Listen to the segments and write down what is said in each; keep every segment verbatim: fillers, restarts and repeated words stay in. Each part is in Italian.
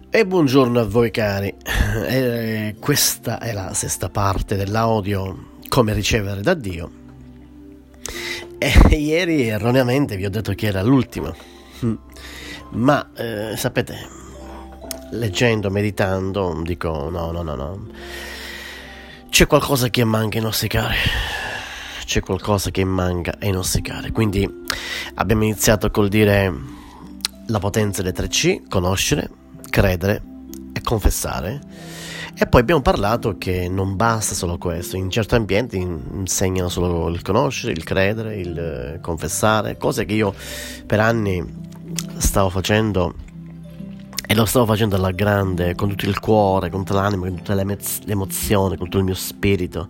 E buongiorno a voi cari, e questa è la sesta parte dell'audio Come ricevere da Dio. E ieri erroneamente vi ho detto che era l'ultima, ma eh, sapete, leggendo, meditando, dico no, no, no, no, c'è qualcosa che manca ai nostri cari, c'è qualcosa che manca ai nostri cari. Quindi abbiamo iniziato col dire la potenza delle tre C, conoscere, credere e confessare, e poi abbiamo parlato che non basta solo questo. In certi ambienti insegnano solo il conoscere, il credere, il confessare, cose che io per anni stavo facendo e lo stavo facendo alla grande, con tutto il cuore, con tutta l'anima, con tutte le emozioni, con tutto il mio spirito,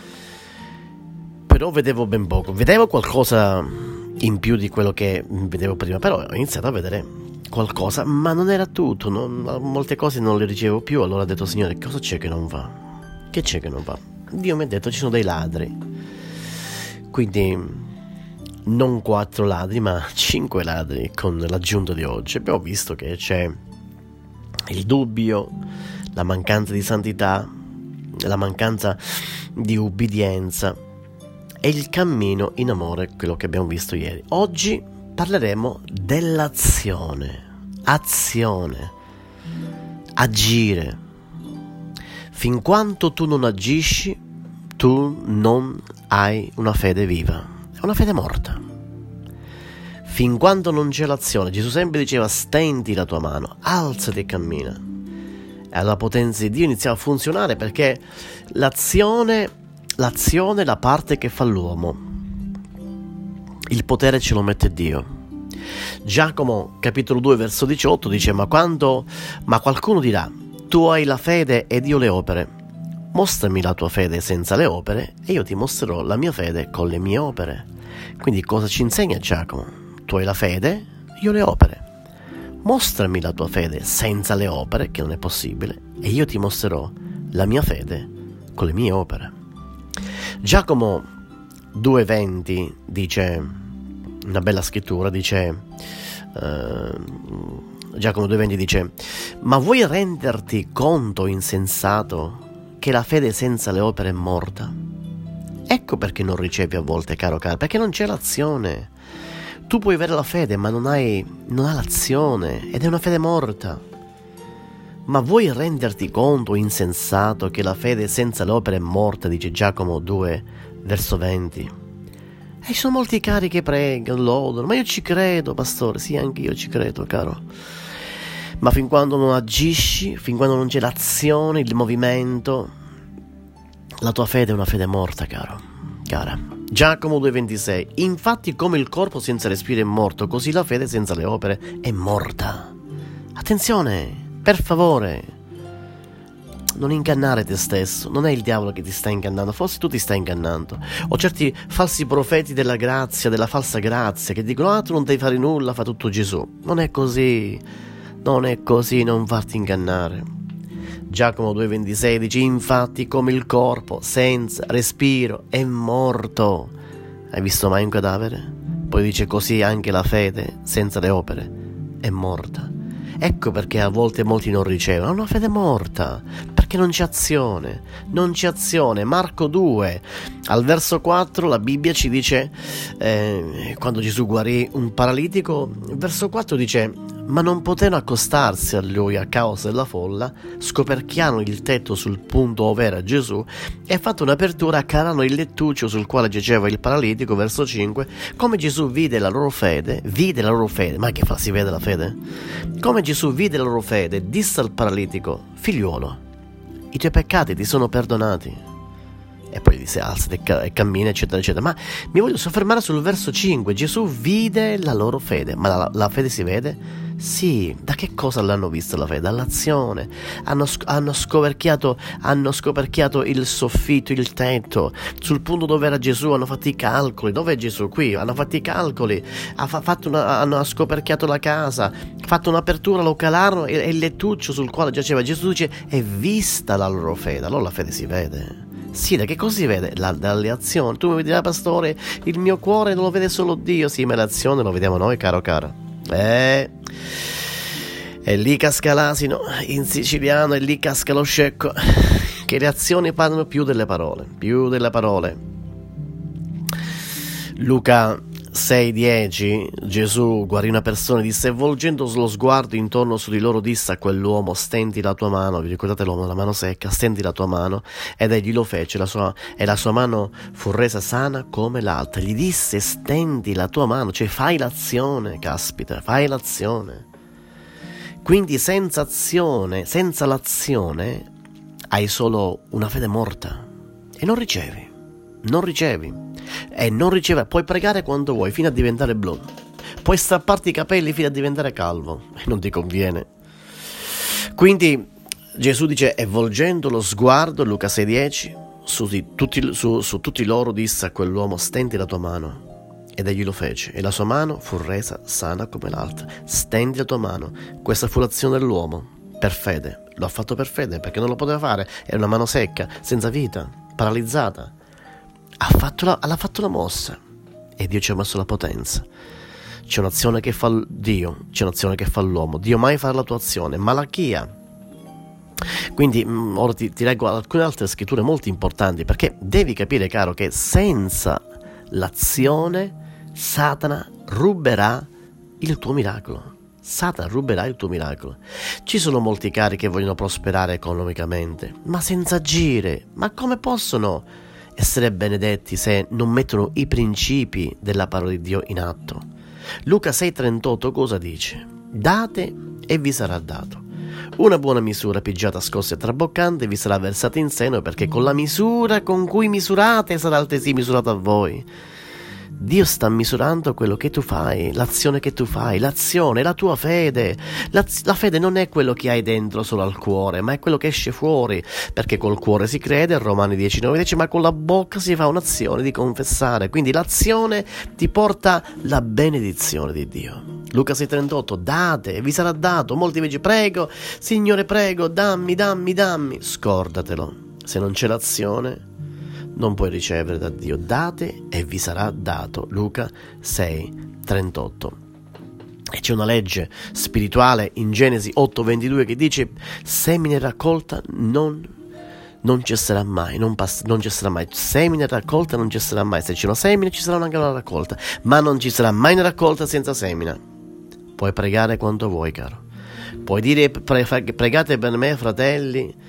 però vedevo ben poco, vedevo qualcosa in più di quello che vedevo prima, però ho iniziato a vedere qualcosa, ma non era tutto, non, molte cose non le ricevevo più. Allora ho detto: Signore, cosa c'è che non va? Che c'è che non va? Dio mi ha detto: ci sono dei ladri. Quindi non quattro ladri, ma cinque ladri con l'aggiunta di oggi. Abbiamo visto che c'è il dubbio, la mancanza di santità, la mancanza di ubbidienza e il cammino in amore, quello che abbiamo visto ieri. Oggi parleremo dell'azione, azione, agire. Fin quanto tu non agisci, tu non hai una fede viva, è una fede morta. Fin quando non c'è l'azione, Gesù sempre diceva: stendi la tua mano, alzati e cammina. E la potenza di Dio iniziava a funzionare, perché l'azione, l'azione è la parte che fa l'uomo. Il potere ce lo mette Dio. Giacomo capitolo due verso diciotto dice: ma quando ma qualcuno dirà: tu hai la fede ed io le opere, mostrami la tua fede senza le opere e io ti mostrerò la mia fede con le mie opere. Quindi cosa ci insegna Giacomo? Tu hai la fede, io le opere, mostrami la tua fede senza le opere, che non è possibile, e io ti mostrerò la mia fede con le mie opere. Giacomo due venti dice una bella scrittura, dice uh, Giacomo due venti dice: ma vuoi renderti conto, insensato, che la fede senza le opere è morta? Ecco perché non ricevi a volte, caro caro, perché non c'è l'azione. Tu puoi avere la fede, ma non hai, non hai l'azione, ed è una fede morta. Ma vuoi renderti conto, insensato, che la fede senza le opere è morta, dice Giacomo due verso venti. E ci sono molti cari che pregano, lodano: ma io ci credo, pastore. Sì, anche io ci credo, caro. Ma fin quando non agisci, fin quando non c'è l'azione, il movimento, la tua fede è una fede morta, caro, cara. Giacomo due ventisei: infatti come il corpo senza respiro è morto, così la fede senza le opere è morta. Attenzione, per favore, non ingannare te stesso. Non è il diavolo che ti sta ingannando, forse tu ti stai ingannando, o certi falsi profeti della grazia, della falsa grazia, che dicono: ah, tu non devi fare nulla, fa tutto Gesù. Non è così, non è così, non farti ingannare. Giacomo due ventisei dice: infatti come il corpo senza respiro è morto. Hai visto mai un cadavere? Poi dice: così anche la fede senza le opere è morta. Ecco perché a volte molti non ricevono, è una fede morta, perché non c'è azione, non c'è azione. Marco due, al verso quattro, la Bibbia ci dice, eh, quando Gesù guarì un paralitico, verso quattro dice: ma non potevano accostarsi a lui a causa della folla, scoperchiarono il tetto sul punto dove era Gesù e, fatta un'apertura, calarono il lettuccio sul quale giaceva il paralitico. Verso cinque, come Gesù vide la loro fede, vide la loro fede, ma che fa, si vede la fede? Come Gesù vide la loro fede, disse al paralitico: figliuolo, i tuoi peccati ti sono perdonati. E poi disse: alzati e cammina, eccetera eccetera. Ma mi voglio soffermare sul verso cinque. Gesù vide la loro fede. Ma la, la fede si vede? Sì. Da che cosa l'hanno vista la fede? Dall'azione. Hanno, hanno scoperchiato hanno scoperchiato il soffitto, il tetto, sul punto dove era Gesù. Hanno fatto i calcoli. Dove è Gesù? Qui. Hanno fatto i calcoli. Ha fatto una, hanno scoperchiato la casa, fatto un'apertura, lo calarono, e, e il lettuccio sul quale giaceva Gesù dice: è vista la loro fede. Allora la fede si vede. Sì, da che cosa si vede? La, dalle azioni. Tu mi dirai: pastore, il mio cuore non lo vede solo Dio. Sì, ma l'azione lo vediamo noi, caro caro. Eh, E lì casca l'asino, in siciliano, e lì casca lo scecco, che le azioni parlano più delle parole, più delle parole. Luca sei dieci, Gesù guarì una persona e disse, volgendo lo sguardo intorno su di loro disse a quell'uomo, stendi la tua mano. Vi ricordate l'uomo della mano secca? Stendi la tua mano. Ed egli lo fece, la sua, e la sua mano fu resa sana come l'altra. Gli disse, stendi la tua mano, cioè fai l'azione, caspita, fai l'azione. Quindi senza azione, senza l'azione, hai solo una fede morta e non ricevi, non ricevi e non ricevi. Puoi pregare quando vuoi fino a diventare blu, puoi strapparti i capelli fino a diventare calvo e non ti conviene. Quindi Gesù dice, e volgendo lo sguardo, Luca sei dieci, su tutti, su, su tutti loro disse a quell'uomo, stendi la tua mano. Ed egli lo fece, e la sua mano fu resa sana come l'altra. Stendi la tua mano. Questa fu l'azione dell'uomo, per fede. Lo ha fatto per fede, perché non lo poteva fare. Era una mano secca, senza vita, paralizzata. Ha fatto la, l'ha fatto la mossa. E Dio ci ha messo la potenza. C'è un'azione che fa Dio, c'è un'azione che fa l'uomo. Dio mai fa la tua azione. Malachia. Quindi ora ti, ti leggo alcune altre scritture molto importanti, perché devi capire, caro, che senza l'azione Satana ruberà il tuo miracolo. Satana ruberà il tuo miracolo. Ci sono molti cari che vogliono prosperare economicamente, ma senza agire. Ma come possono essere benedetti se non mettono i principi della parola di Dio in atto? Luca sei trentotto cosa dice? Date e vi sarà dato. Una buona misura pigiata, scossa e traboccante vi sarà versata in seno, perché con la misura con cui misurate sarà altresì misurato a voi. Dio sta misurando quello che tu fai, l'azione che tu fai, l'azione, la tua fede. La, la fede non è quello che hai dentro solo al cuore, ma è quello che esce fuori, perché col cuore si crede, Romani dieci nove dice, ma con la bocca si fa un'azione di confessare. Quindi l'azione ti porta la benedizione di Dio. Luca sei trentotto, date e vi sarà dato. Molti invece, prego, Signore prego, dammi, dammi, dammi. Scordatelo, se non c'è l'azione non puoi ricevere da Dio. Date e vi sarà dato. Luca sei trentotto. E c'è una legge spirituale in Genesi otto ventidue che dice, semine raccolta non, non cesserà mai, non, pass- non cesserà mai. Semine raccolta non cesserà mai. Se c'è una semina ci sarà anche una raccolta, ma non ci sarà mai una raccolta senza semina. Puoi pregare quanto vuoi, caro. Puoi dire, pre- pregate per me, fratelli,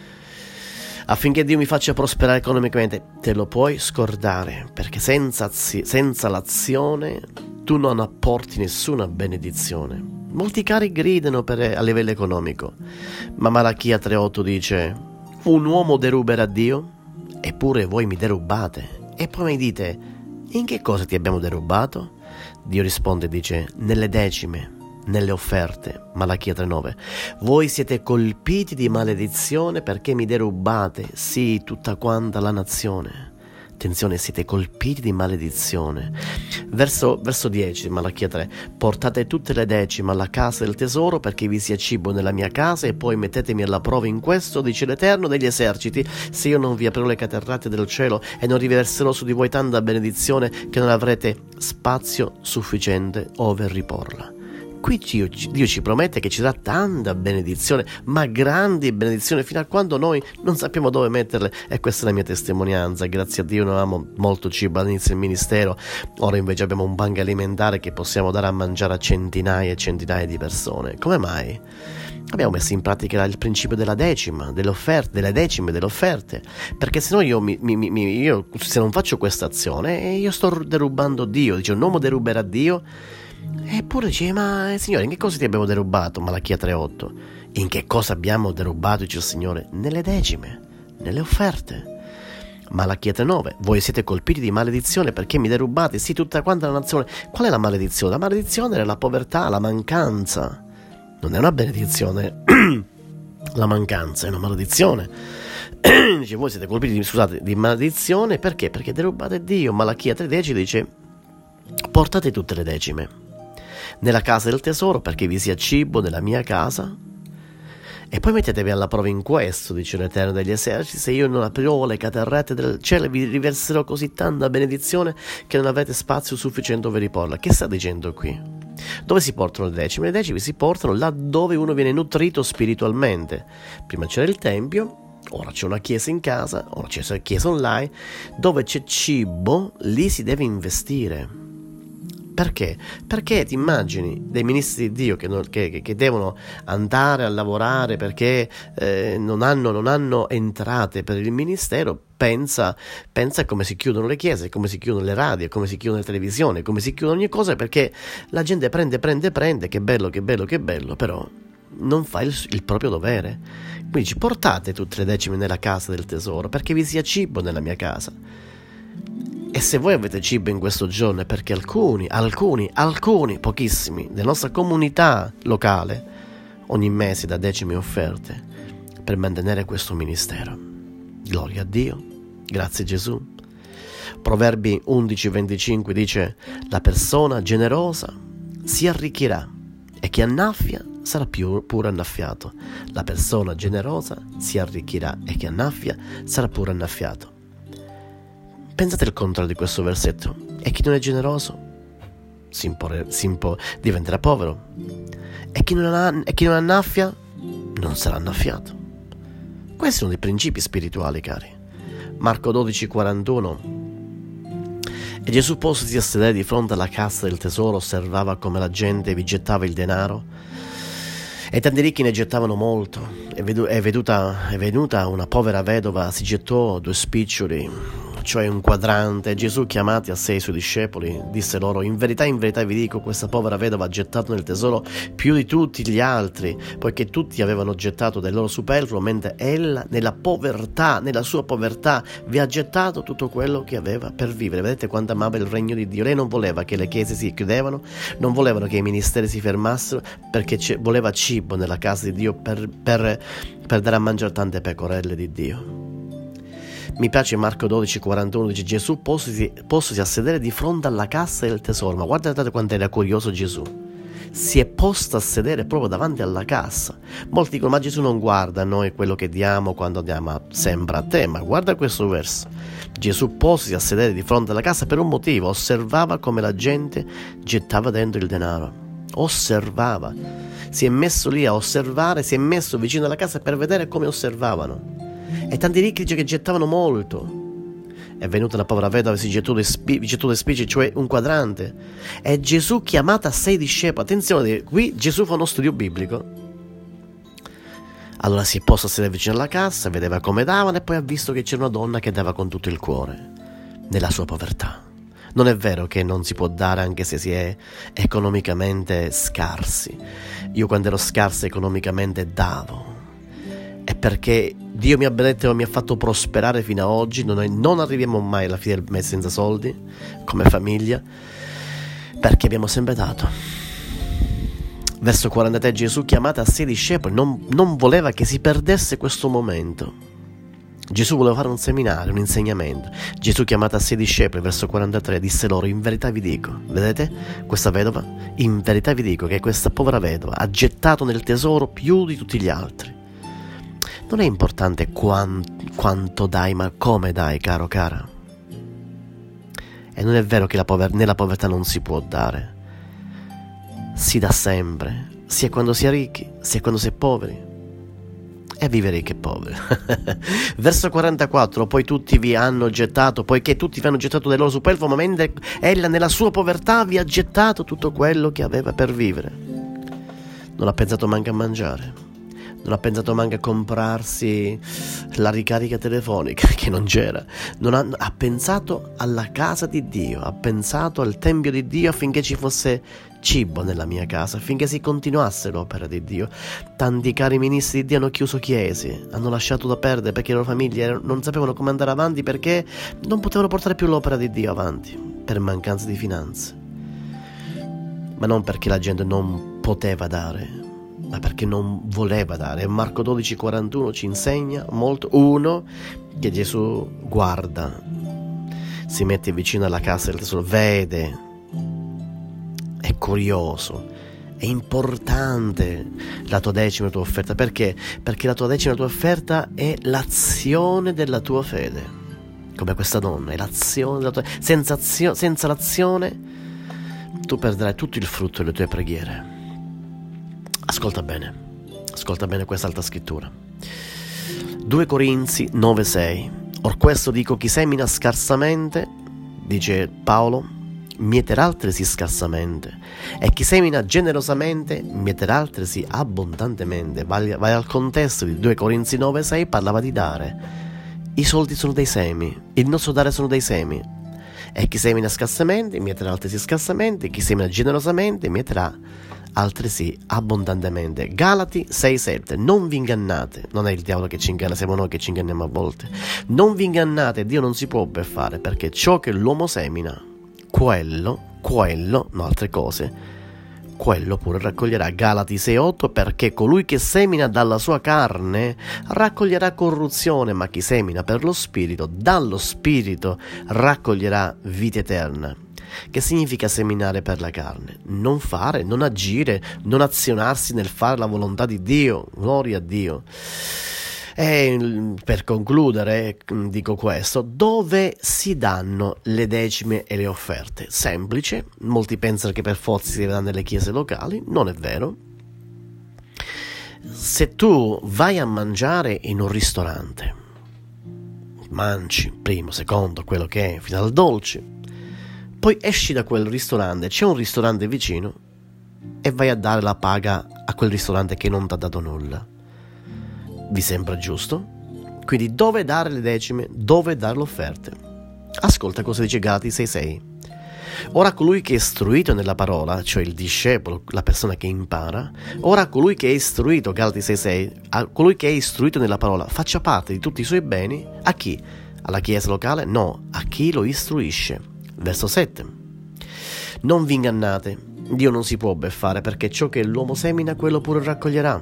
affinché Dio mi faccia prosperare economicamente. Te lo puoi scordare, perché senza, senza l'azione tu non apporti nessuna benedizione. Molti cari gridano per, a livello economico, ma Malachia tre otto dice, un uomo deruberà Dio, eppure voi mi derubate. E poi mi dite, in che cosa ti abbiamo derubato? Dio risponde e dice, nelle decime, nelle offerte. Malachia tre nove. Voi siete colpiti di maledizione perché mi derubate, sì, tutta quanta la nazione. Attenzione, siete colpiti di maledizione. Verso, verso dieci, Malachia tre. Portate tutte le decime alla casa del tesoro, perché vi sia cibo nella mia casa, e poi mettetemi alla prova in questo, dice l'Eterno degli eserciti, se io non vi aprirò le catarrate del cielo e non riverserò su di voi tanta benedizione che non avrete spazio sufficiente ove riporla. Qui Dio, Dio ci promette che ci darà tanta benedizione, ma grandi benedizioni, fino a quando noi non sappiamo dove metterle. E questa è la mia testimonianza. Grazie a Dio noi avevamo molto cibo all'inizio del ministero, ora invece abbiamo un banco alimentare che possiamo dare a mangiare a centinaia e centinaia di persone. Come mai? Abbiamo messo in pratica il principio della decima, delle offerte, delle decime delle offerte, perché se no io, mi, mi, mi, io se non faccio questa azione, io sto derubando Dio. Dice, un uomo deruberà Dio. Eppure dice, ma Signore, in che cosa ti abbiamo derubato? Malachia tre otto. In che cosa abbiamo derubato, dice il Signore? Nelle decime, nelle offerte. Malachia tre nove. Voi siete colpiti di maledizione perché mi derubate, sì, tutta quanta la nazione. Qual è la maledizione? La maledizione è la povertà, la mancanza. Non è una benedizione. La mancanza è una maledizione. Dice, voi siete colpiti di, scusate, di maledizione perché? Perché derubate Dio. Malachia tre dieci dice, portate tutte le decime nella casa del tesoro, perché vi sia cibo nella mia casa, E poi mettetevi alla prova in questo, dice l'Eterno degli eserciti, se io non aprirò le catarrette del cielo vi riverserò così tanta benedizione che non avrete spazio sufficiente dove riporla. Che sta dicendo qui? Dove si portano le decime? Le decime si portano là dove uno viene nutrito spiritualmente. Prima c'era il tempio, ora c'è una chiesa in casa, ora c'è una chiesa online, dove c'è cibo, lì si deve investire. Perché? Perché ti immagini dei ministri di Dio che, non, che, che devono andare a lavorare perché eh, non, hanno, non hanno entrate per il ministero, pensa, pensa a come si chiudono le chiese, come si chiudono le radio, come si chiudono le televisioni, come si chiudono ogni cosa, perché la gente prende, prende, prende, che bello, che bello, che bello, però non fa il, il proprio dovere. Quindi ci portate tutte le decime nella casa del tesoro, perché vi sia cibo nella mia casa. E se voi avete cibo in questo giorno è perché alcuni, alcuni, alcuni, pochissimi, della nostra comunità locale ogni mese dà decime offerte per mantenere questo ministero. Gloria a Dio, grazie Gesù. Proverbi undici venticinque dice: la persona generosa si arricchirà e chi annaffia sarà più pure annaffiato. La persona generosa si arricchirà e chi annaffia sarà pure annaffiato. Pensate al contrario di questo versetto. E chi non è generoso si, impone, si impo, diventerà povero. E chi, non ha, e chi non annaffia non sarà annaffiato. Questi sono i principi spirituali, cari. Marco dodici quarantuno. E Gesù postosi a sedere di fronte alla cassa del tesoro osservava come la gente vi gettava il denaro. E tanti ricchi ne gettavano molto. E veduta, è venuta una povera vedova, si gettò due spiccioli, cioè un quadrante. Gesù, chiamati a sé i suoi discepoli, disse loro: in verità, in verità vi dico, questa povera vedova ha gettato nel tesoro più di tutti gli altri, poiché tutti avevano gettato del loro superfluo, mentre ella nella povertà, nella sua povertà, vi ha gettato tutto quello che aveva per vivere. Vedete quanto amava il regno di Dio. Lei non voleva che le chiese si chiudevano, non volevano che i ministeri si fermassero, perché voleva cibo nella casa di Dio per, per, per dare a mangiare tante pecorelle di Dio. Mi piace Marco dodici quarantuno, dice: Gesù postosi, postosi a sedere di fronte alla cassa del tesoro. Ma guardate quanto era curioso Gesù. Si è posto a sedere proprio davanti alla cassa. Molti dicono: ma Gesù non guarda noi quello che diamo quando diamo, sembra a te. Ma guarda questo verso. Gesù postosi a sedere di fronte alla cassa per un motivo: osservava come la gente gettava dentro il denaro. Osservava. Si è messo lì a osservare, si è messo vicino alla casa per vedere come osservavano. E tanti ricchi dice che gettavano molto. È venuta una povera vedova e si gettò due spi- spicci, cioè un quadrante. E Gesù, chiamata a sé i discepoli, attenzione, qui Gesù fa uno studio biblico. Allora si è posto a sedere vicino alla cassa, vedeva come davano e poi ha visto che c'era una donna che dava con tutto il cuore, nella sua povertà. Non è vero che non si può dare anche se si è economicamente scarsi. Io quando ero scarso economicamente davo. È perché Dio mi ha benedetto e mi ha fatto prosperare fino ad oggi. Noi non arriviamo mai alla fine del mese senza soldi, come famiglia, perché abbiamo sempre dato. Verso quarantatré, Gesù, chiamata a sé i discepoli, non, non voleva che si perdesse questo momento. Gesù voleva fare un seminario, un insegnamento. Gesù, chiamata a sé i discepoli, verso quarantatré, disse loro: in verità vi dico, vedete questa vedova? In verità vi dico che questa povera vedova ha gettato nel tesoro più di tutti gli altri. Non è importante quanto, quanto dai, ma come dai, caro, cara. E non è vero che la pover- nella povertà non si può dare. Si dà sempre, sia quando si è ricchi, sia quando si è poveri. E vive ricchi e poveri. Verso quarantaquattro, poi tutti vi hanno gettato, poiché tutti vi hanno gettato del loro superfluo, ma mentre ella nella sua povertà vi ha gettato tutto quello che aveva per vivere. Non ha pensato manco a mangiare. Non ha pensato manco a comprarsi la ricarica telefonica, che non c'era. Non ha, ha pensato alla casa di Dio, ha pensato al tempio di Dio affinché ci fosse cibo nella mia casa, affinché si continuasse l'opera di Dio. Tanti cari ministri di Dio hanno chiuso chiese, hanno lasciato da perdere perché le loro famiglie non sapevano come andare avanti, perché non potevano portare più l'opera di Dio avanti, per mancanza di finanze. Ma non perché la gente non poteva dare, ma perché non voleva dare. Marco dodici quarantuno ci insegna molto. Uno, che Gesù guarda, si mette vicino alla casa del tesoro, vede, è curioso, È importante la tua decima e la tua offerta. Perché? Perché la tua decima e la tua offerta è l'azione della tua fede. Come questa donna, è l'azione della tua fede. Senza, azio- senza l'azione tu perderai tutto il frutto delle tue preghiere. Ascolta bene, ascolta bene questa alta scrittura. due Corinzi nove sei. Or questo dico, chi semina scarsamente, dice Paolo, mieterà altresì scarsamente, e chi semina generosamente mieterà altresì abbondantemente. Vai, vai al contesto di due Corinzi nove sei, parlava di dare. I soldi sono dei semi, il nostro dare sono dei semi, e chi semina scarsamente mieterà altresì scarsamente, chi semina generosamente mieterà altresì abbondantemente. Galati sei sette. Non vi ingannate, non è il diavolo che ci inganna, siamo noi che ci inganniamo a volte. Non vi ingannate, Dio non si può beffare, perché ciò che l'uomo semina, quello, quello, no altre cose, quello pure raccoglierà. Galati sei otto. Perché colui che semina dalla sua carne raccoglierà corruzione, ma chi semina per lo spirito, dallo spirito raccoglierà vita eterna. Che significa seminare per la carne? Non fare, non agire, non azionarsi nel fare la volontà di Dio. Gloria a Dio. E per concludere dico questo: dove si danno le decime e le offerte? Semplice. Molti pensano che per forza si deve dare nelle chiese locali. Non è vero. Se tu vai a mangiare in un ristorante, mangi primo, secondo, quello che è, fino al dolce, poi esci da quel ristorante, c'è un ristorante vicino, e vai a dare la paga a quel ristorante che non ti ha dato nulla. Vi sembra giusto? Quindi dove dare le decime, dove dare le offerte? Ascolta cosa dice Galati sei sei. Ora colui che è istruito nella parola, cioè il discepolo, la persona che impara, ora colui che è istruito, Galati sei sei, a colui che è istruito nella parola faccia parte di tutti i suoi beni, a chi? Alla chiesa locale? No, a chi lo istruisce. Verso sette. Non vi ingannate, Dio non si può beffare, perché ciò che l'uomo semina quello pure raccoglierà.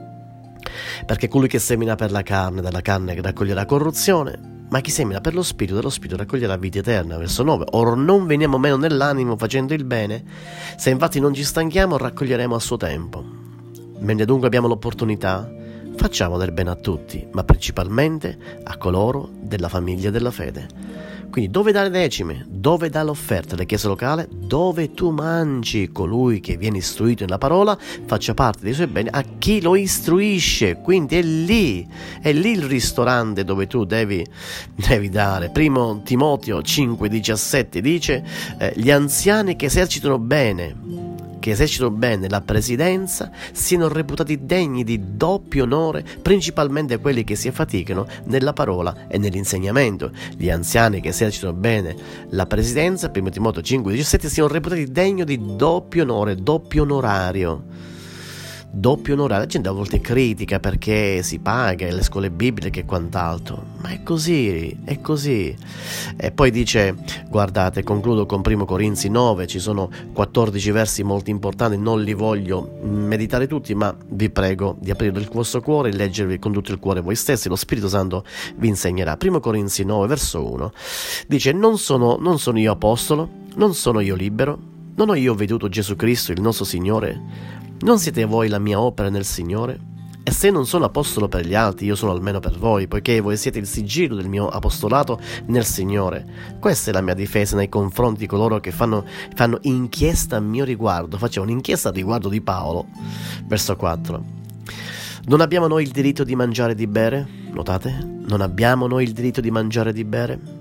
Perché colui che semina per la carne, dalla carne raccoglierà corruzione, ma chi semina per lo spirito, dello spirito raccoglierà vita eterna. Verso nove. Or non veniamo meno nell'animo facendo il bene, se infatti non ci stanchiamo raccoglieremo a suo tempo. Mentre dunque abbiamo l'opportunità, facciamo del bene a tutti, ma principalmente a coloro della famiglia della fede. Quindi dove dare decime? Dove dare l'offerta? La chiesa locale? Dove tu mangi. Colui che viene istruito nella parola faccia parte dei suoi beni a chi lo istruisce. Quindi è lì, è lì il ristorante dove tu devi, devi dare. Primo Timoteo cinque diciassette dice eh, gli anziani che esercitano bene che esercitano bene la presidenza siano reputati degni di doppio onore, principalmente quelli che si affaticano nella parola e nell'insegnamento. Gli anziani che esercitano bene la presidenza, primo Timoteo cinque diciassette, siano reputati degni di doppio onore, doppio onorario. Doppio onorario. La gente a volte critica perché si paga le scuole bibliche e quant'altro, ma è così, è così. E poi dice, guardate, concludo con primo Corinzi nove, ci sono quattordici versi molto importanti, non li voglio meditare tutti, ma vi prego di aprire il vostro cuore e leggervi con tutto il cuore voi stessi, lo Spirito Santo vi insegnerà. primo Corinzi nove verso uno dice: non sono, non sono io apostolo, non sono io libero, non ho io veduto Gesù Cristo il nostro Signore? Non siete voi la mia opera nel Signore? E se non sono apostolo per gli altri, io sono almeno per voi, poiché voi siete il sigillo del mio apostolato nel Signore. Questa è la mia difesa nei confronti di coloro che fanno, fanno inchiesta a mio riguardo. Facciamo un'inchiesta a riguardo di Paolo. Verso quattro. Non abbiamo noi il diritto di mangiare e di bere? Notate? Non abbiamo noi il diritto di mangiare e di bere?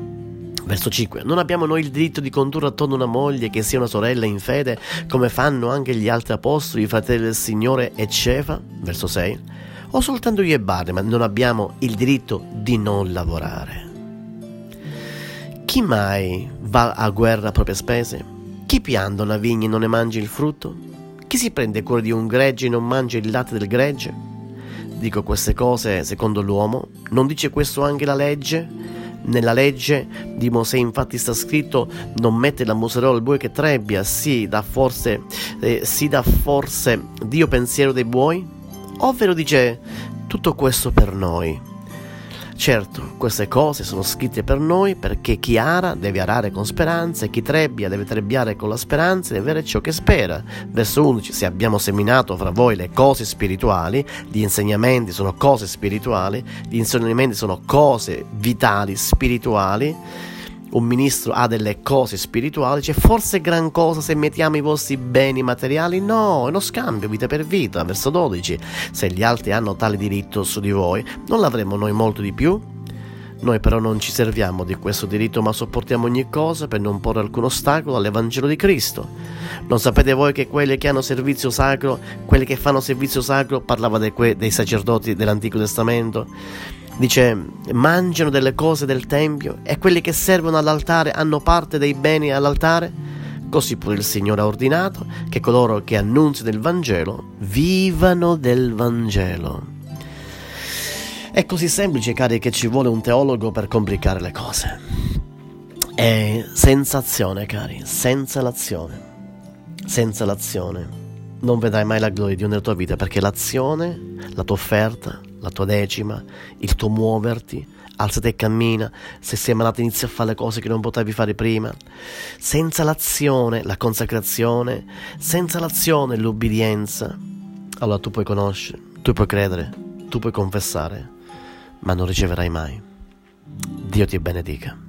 Verso cinque. Non abbiamo noi il diritto di condurre attorno una moglie che sia una sorella in fede, come fanno anche gli altri apostoli, i fratelli del Signore e Cefa? Verso sei. O soltanto io e Barnaba non abbiamo il diritto di non lavorare? Chi mai va a guerra a proprie spese? Chi pianta una vigna e non ne mangia il frutto? Chi si prende cura di un gregge e non mangia il latte del gregge? Dico queste cose secondo l'uomo. Non dice questo anche la legge? Nella legge di Mosè infatti sta scritto: non mette la muserola al buoi che trebbia. Sì, dà forse, eh, sì dà forse Dio pensiero dei buoi? Ovvero dice tutto questo per noi. Certo, queste cose sono scritte per noi perché chi ara deve arare con speranza e chi trebbia deve trebbiare con la speranza di avere ciò che spera. Verso undici, se abbiamo seminato fra voi le cose spirituali, gli insegnamenti sono cose spirituali, gli insegnamenti sono cose vitali, spirituali, un ministro ha delle cose spirituali, c'è forse gran cosa se mettiamo i vostri beni materiali? No, è uno scambio vita per vita. Verso dodici, se gli altri hanno tale diritto su di voi, non l'avremo noi molto di più? Noi però non ci serviamo di questo diritto, ma sopportiamo ogni cosa per non porre alcun ostacolo all'Evangelo di Cristo. Non sapete voi che quelli che hanno servizio sacro, quelli che fanno servizio sacro, parlava dei, que- dei sacerdoti dell'Antico Testamento, dice, mangiano delle cose del Tempio e quelli che servono all'altare hanno parte dei beni all'altare? Così pure il Signore ha ordinato che coloro che annunziano il Vangelo vivano del Vangelo. È così semplice, cari, che ci vuole un teologo per complicare le cose. È senza azione, cari, senza l'azione. Senza l'azione non vedrai mai la gloria di Dio nella tua vita, perché l'azione, la tua offerta, la tua decima, il tuo muoverti, alzati e cammina, se sei malato inizia a fare le cose che non potevi fare prima. Senza l'azione, la consacrazione, senza l'azione, l'ubbidienza, allora tu puoi conoscere, tu puoi credere, tu puoi confessare, ma non riceverai mai. Dio ti benedica.